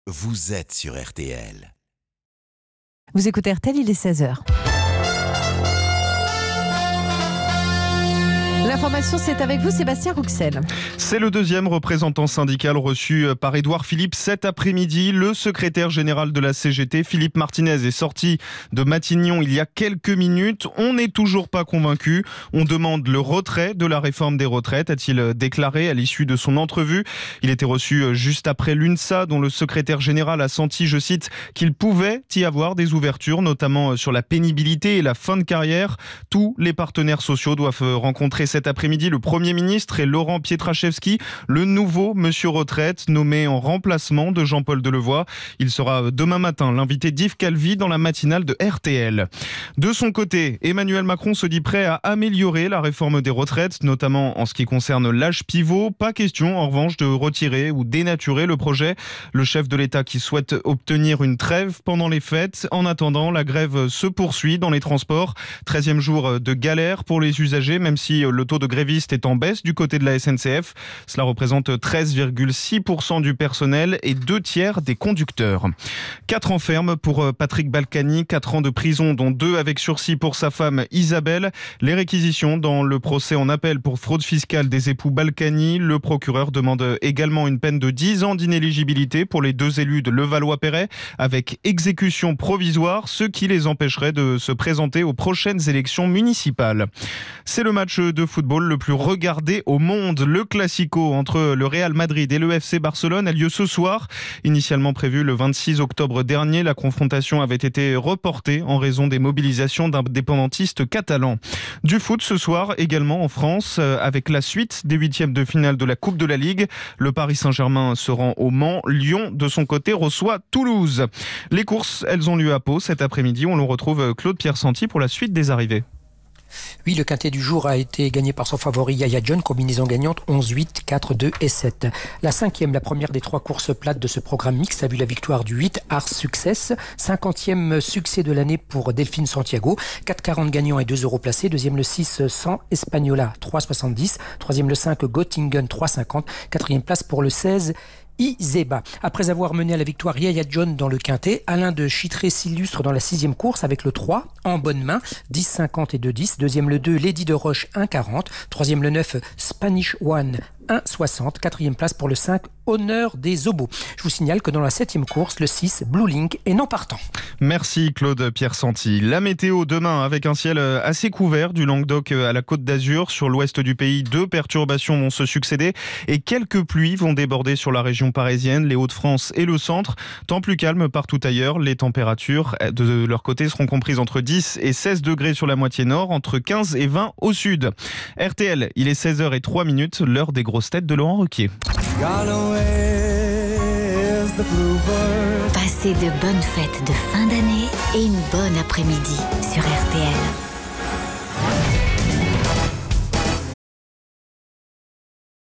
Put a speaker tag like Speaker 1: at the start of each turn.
Speaker 1: vous êtes sur RTL.
Speaker 2: Vous écoutez RTL, il est 16h. L'information, c'est avec vous, Sébastien Rouxel.
Speaker 3: C'est le deuxième représentant syndical reçu par Édouard Philippe cet après-midi. Le secrétaire général de la CGT, Philippe Martinez, est sorti de Matignon il y a quelques minutes. On n'est toujours pas convaincu. On demande le retrait de la réforme des retraites, a-t-il déclaré à l'issue de son entrevue. Il était reçu juste après l'UNSA, dont le secrétaire général a senti, je cite, qu'il pouvait y avoir des ouvertures, notamment sur la pénibilité et la fin de carrière. Tous les partenaires sociaux doivent rencontrer cet après-midi le Premier ministre et Laurent Pietraszewski, le nouveau monsieur retraite nommé en remplacement de Jean-Paul Delevoye. Il sera demain matin l'invité d'Yves Calvi dans la matinale de RTL. De son côté, Emmanuel Macron se dit prêt à améliorer la réforme des retraites, notamment en ce qui concerne l'âge pivot. Pas question en revanche de retirer ou dénaturer le projet. Le chef de l'État qui souhaite obtenir une trêve pendant les fêtes. En attendant, la grève se poursuit dans les transports. 13e jour de galère pour les usagers, même si le taux de grévistes est en baisse du côté de la SNCF. Cela représente 13,6% du personnel et 2/3 des conducteurs. 4 ans ferme pour Patrick Balkany, 4 ans de prison dont 2 avec sursis pour sa femme Isabelle. Les réquisitions dans le procès en appel pour fraude fiscale des époux Balkany. Le procureur demande également une peine de 10 ans d'inéligibilité pour les 2 élus de Levallois-Perret avec exécution provisoire, ce qui les empêcherait de se présenter aux prochaines élections municipales. C'est le match de football le plus regardé au monde. Le Classico entre le Real Madrid et le FC Barcelone a lieu ce soir. Initialement prévu le 26 octobre dernier, la confrontation avait été reportée en raison des mobilisations d'indépendantistes catalans. Du foot ce soir également en France avec la suite des 8e de finale de la Coupe de la Ligue. Le Paris Saint-Germain se rend au Mans. Lyon, de son côté, reçoit Toulouse. Les courses, elles ont lieu à Pau cet après-midi. On le retrouve Claude Pierre-Santi pour la suite des arrivées.
Speaker 4: Oui, le quintet du jour a été gagné par son favori Yaya John, combinaison gagnante 11, 8, 4, 2 et 7. La 5e, la première des 3 courses plates de ce programme mixte, a vu la victoire du 8, Ars Success. 50e succès de l'année pour Delphine Santiago. 4,40 gagnants et 2 euros placés. Deuxième le 6, 100 Espagnola, 3,70. Troisième le 5, Göttingen, 3,50. Quatrième place pour le 16, Izeba. Après avoir mené à la victoire Yaya John dans le quintet, Alain de Chittré s'illustre dans la 6e course avec le 3 en bonne main, 10,50 et 2,10. Deuxième le 2, Lady de Roche, 1,40. Troisième le 9, Spanish One, 1,60. Quatrième place pour le 5, Honneur des Obos. Je vous signale que dans la 7e course, le 6, Blue Link est non partant.
Speaker 3: Merci Claude Pierre-Santi. La météo demain avec un ciel assez couvert du Languedoc à la Côte d'Azur. Sur l'ouest du pays, 2 perturbations vont se succéder et quelques pluies vont déborder sur la région parisienne, les Hauts-de-France et le centre. Temps plus calme partout ailleurs. Les températures de leur côté seront comprises entre 10 et 16 degrés sur la moitié nord, entre 15 et 20 au sud. RTL, il est 16h03, l'heure des grosses têtes de Laurent Ruquier.
Speaker 5: Passez de bonnes fêtes de fin d'année et une bonne après-midi sur RTL.